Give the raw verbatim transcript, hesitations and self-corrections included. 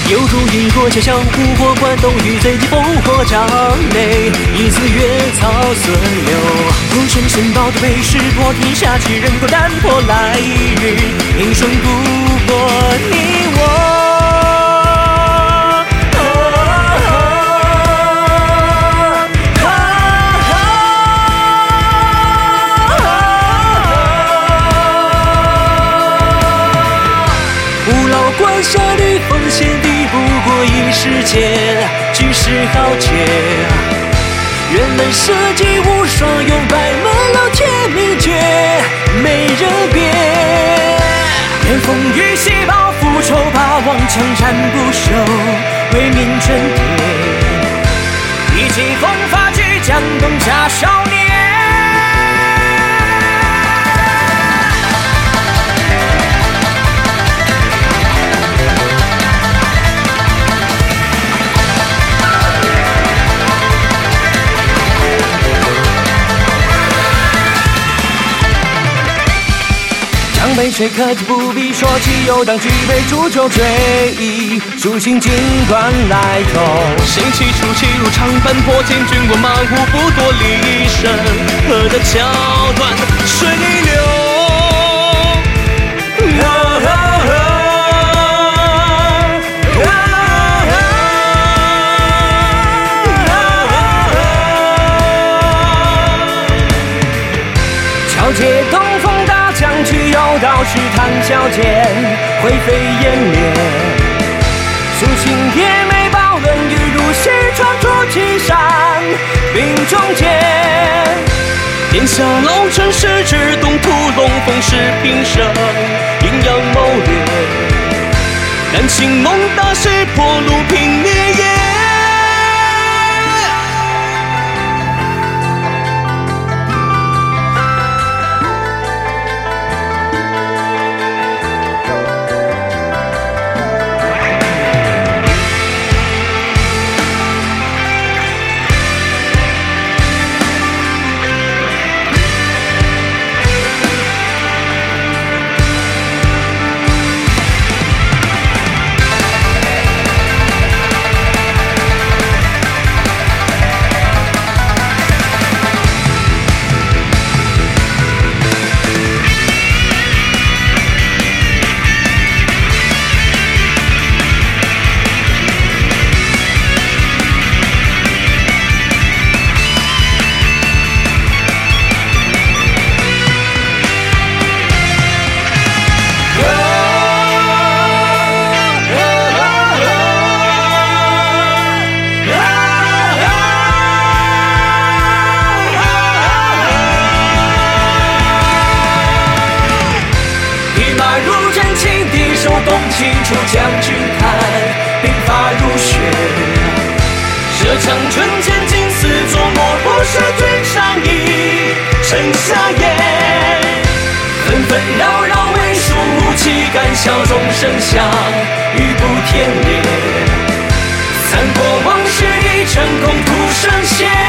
有如萤火切向湖泊，关东雨随即烽火帐内，一次月草孙流。红尘神宝的被识破，天下奇人过淡泊，来日英雄不过你我。关下绿风险，敌不过一时间，举世豪杰。辕门射戟无双，勇百门老铁秘诀，没人别。连风雨洗报复仇，霸王枪战不休，为民争蝶。一骑风发巨将，东家少年。江北水可及不必说起，游荡举杯煮酒醉，抒情尽管来头。 心气出气如长奔破千军过马虎，不多离身，何得桥断水流。啊啊啊巧借东风大将去，有道是谈笑间，灰飞烟灭。抒情也美报论语，如西窗出祁山，兵中间。 天下老臣是指东土龙凤是平生，阴阳谋略，感情梦大势破路平灭也。 动情处将军看，鬓发如雪。射枪纯剑尽似琢磨，不是君上意，剩下眼。纷纷扰扰为数无期，敢笑众生相，欲不天裂。三国往事已成空，徒剩血。